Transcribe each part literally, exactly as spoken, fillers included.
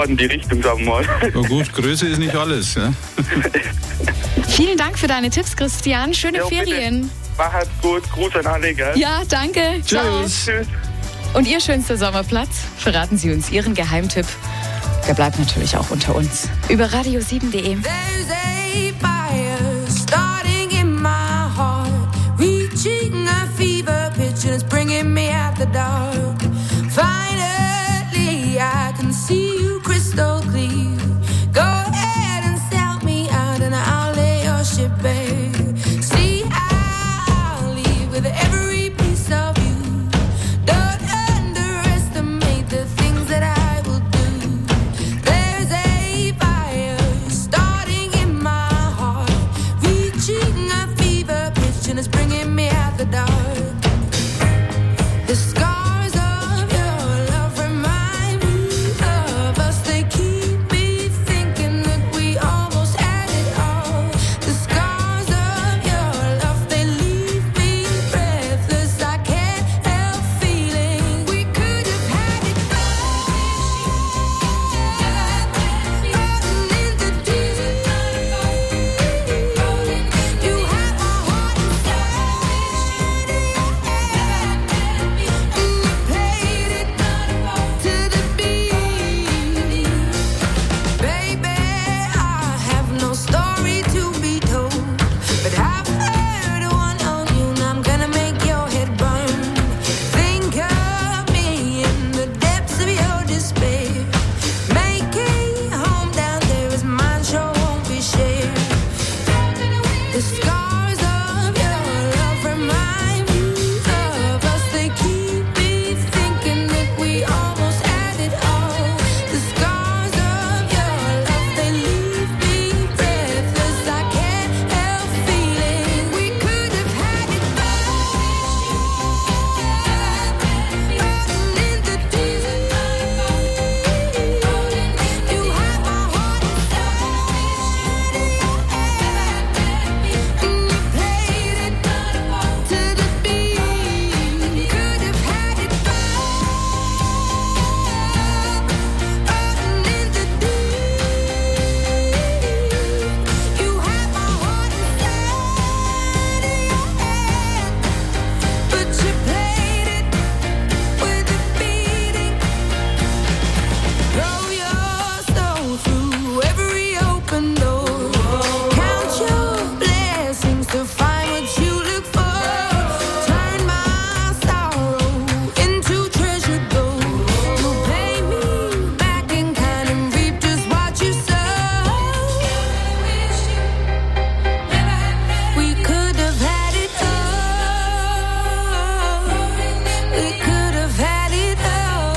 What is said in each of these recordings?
in die Richtung, sagen wir mal. Na gut, Größe ist nicht alles. Ja? Vielen Dank für deine Tipps, Christian. Schöne Jo, Ferien. Bitte. Macht's gut. Gruß an alle, gell? Ja, danke. Ciao. Tschüss. Tschüss. Und Ihr schönster Sommerplatz? Verraten Sie uns Ihren Geheimtipp. Der bleibt natürlich auch unter uns. Über radio sieben punkt de. There's a fire starting in my heart, reaching a fever pitch and it's bringing me out the dark. Finally, I can see you crystal clear. Go ahead and sell me out and I'll lay your ship bare. See, I'll leave with every piece of you. Don't underestimate the things that I will do. There's a fire starting in my heart, reaching a fever pitch and it's bringing me out the dark. The scars of your love remind me of us. They keep me thinking that we almost had it all. The scars of your love, they leave me breathless. I can't help feeling we could have had it all. Floating in the deep. You have my heart inside. And you played it to the beat. Baby, I have no story to be told, but I've heard one on you and I'm gonna make your head burn. Think of me in the depths of your despair. Making home down there is mine, sure won't be shared. The scars of your love remind me of us. They keep me thinking that we almost had it all. The scars of your love, they leave me breathless. I can't help feeling we could have had it all. Floating in the deep. You have my heart inside. And you played it to the beat. Could have had it all. Floating in the deep. You have my heart inside of your hand, but you played it with a beating. Throw your soul through every open door. Count your blessings to find what you look for. Turn my sorrow into treasure gold. You'll pay me back in kind and reap just what you sow. We could have had it all. We could have had it all.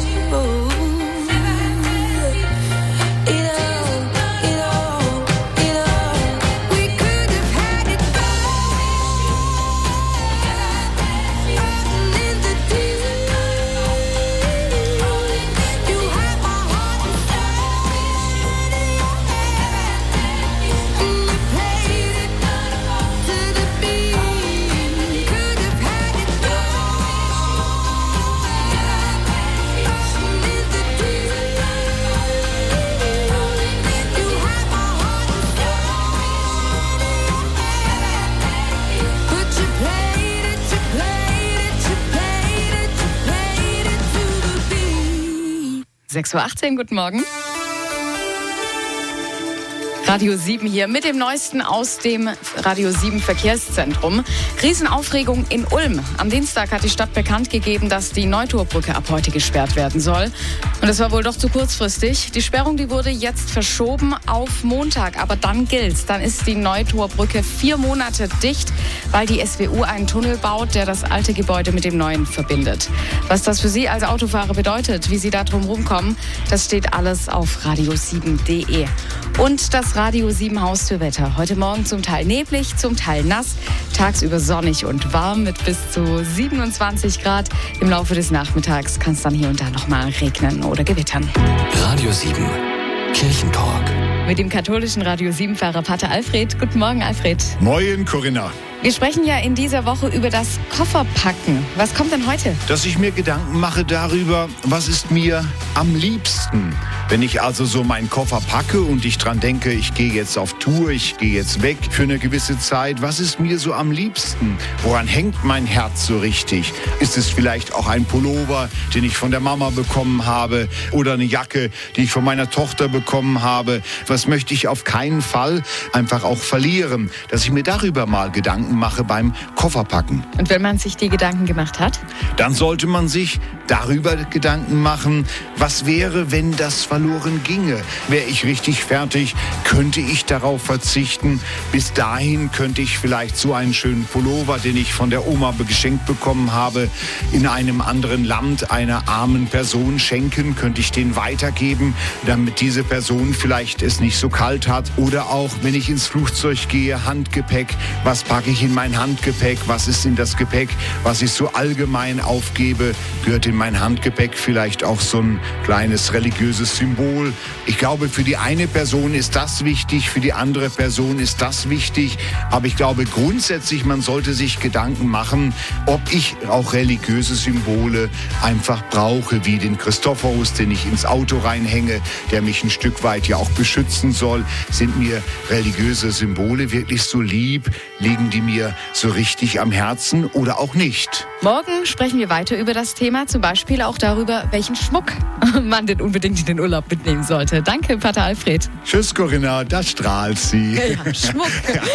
It all, it all, it all. We could have had it all. Floating in the deep. You have my heart inside of your hand. And you played it to the beat. Could have had it all. Floating in the deep. You have my heart inside of your hand. But you played it, you played it, you played it, you played it to the beat. sechs Uhr achtzehn, guten Morgen. Radio sieben hier mit dem Neuesten aus dem Radio sieben Verkehrszentrum. Riesenaufregung in Ulm. Am Dienstag hat die Stadt bekannt gegeben, dass die Neutorbrücke ab heute gesperrt werden soll. Und das war wohl doch zu kurzfristig. Die Sperrung, die wurde jetzt verschoben auf Montag. Aber dann gilt's. Dann ist die Neutorbrücke vier Monate dicht, weil die S W U einen Tunnel baut, der das alte Gebäude mit dem neuen verbindet. Was das für Sie als Autofahrer bedeutet, wie Sie da drum rumkommen, das steht alles auf radio sieben punkt de. Und das Radio sieben Haustürwetter. Heute Morgen zum Teil neblig, zum Teil nass, tagsüber sonnig und warm mit bis zu siebenundzwanzig Grad. Im Laufe des Nachmittags kann es dann hier und da noch mal regnen oder gewittern. Radio sieben, Kirchentalk. Mit dem katholischen Radio sieben Pfarrer Pater Alfred. Guten Morgen, Alfred. Moin, Corinna. Wir sprechen ja in dieser Woche über das Kofferpacken. Was kommt denn heute? Dass ich mir Gedanken mache darüber, was ist mir am liebsten. Wenn ich also so meinen Koffer packe und ich dran denke, ich gehe jetzt auf Tour, ich gehe jetzt weg für eine gewisse Zeit, was ist mir so am liebsten? Woran hängt mein Herz so richtig? Ist es vielleicht auch ein Pullover, den ich von der Mama bekommen habe, oder eine Jacke, die ich von meiner Tochter bekommen habe? Was möchte ich auf keinen Fall einfach auch verlieren? Dass ich mir darüber mal Gedanken mache beim Kofferpacken. Und wenn man sich die Gedanken gemacht hat? Dann sollte man sich darüber Gedanken machen, was wäre, wenn das verloren ginge? Wäre ich richtig fertig? Könnte ich darauf verzichten? Bis dahin könnte ich vielleicht so einen schönen Pullover, den ich von der Oma geschenkt bekommen habe, in einem anderen Land einer armen Person schenken? Könnte ich den weitergeben, damit diese Person vielleicht es nicht so kalt hat? Oder auch, wenn ich ins Flugzeug gehe, Handgepäck. Was packe ich in mein Handgepäck? Was ist in das Gepäck, was ich so allgemein aufgebe? Gehört in mein Handgepäck vielleicht auch so ein kleines religiöses Symbol? Ich glaube, für die eine Person ist das wichtig, für die andere Person ist das wichtig. Aber ich glaube grundsätzlich, man sollte sich Gedanken machen, ob ich auch religiöse Symbole einfach brauche, wie den Christophorus, den ich ins Auto reinhänge, der mich ein Stück weit ja auch beschützen soll. Sind mir religiöse Symbole wirklich so lieb? Liegen die mir so richtig am Herzen oder auch nicht? Morgen sprechen wir weiter über das Thema, zum Beispiel auch darüber, welchen Schmuck man denn unbedingt in den Urlaub mitnehmen sollte. Danke, Pater Alfred. Tschüss, Corinna, da strahlt sie. Ja, Schmuck.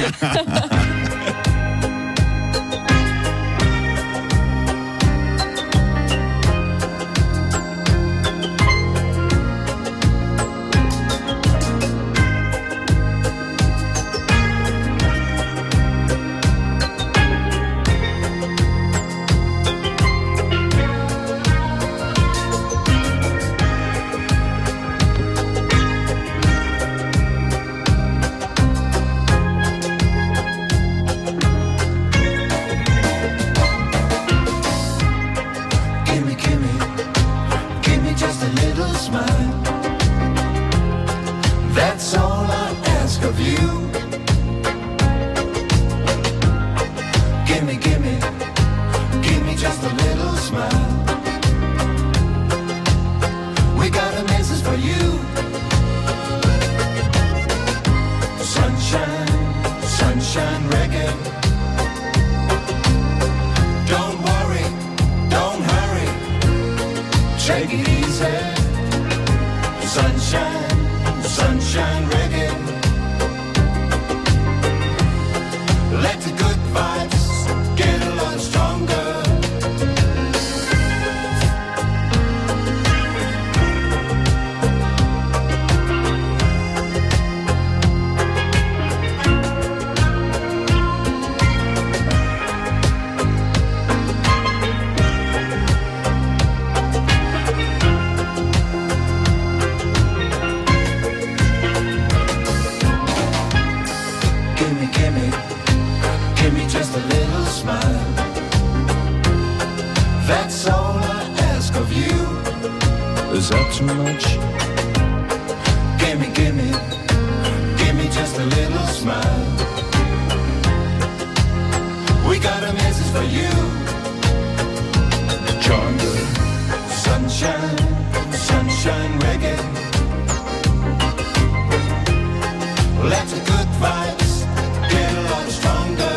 That's all I ask of you. Gimme, gimme, gimme just a little smile. We got a message for you. Sunshine, sunshine reggae. Don't worry, don't hurry. Take it easy. Sunshine, sunshine reggae. Let the good vibes get a lot stronger. Just a little smile. That's all I ask of you. Is that too much? Gimme, gimme, gimme just a little smile. We got a message for you. Jungle. Sunshine, sunshine reggae. Let the good vibes get a lot stronger.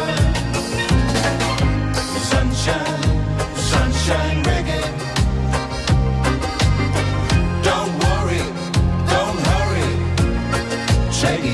Sunshine, sunshine reggae. Don't worry, don't hurry. Take it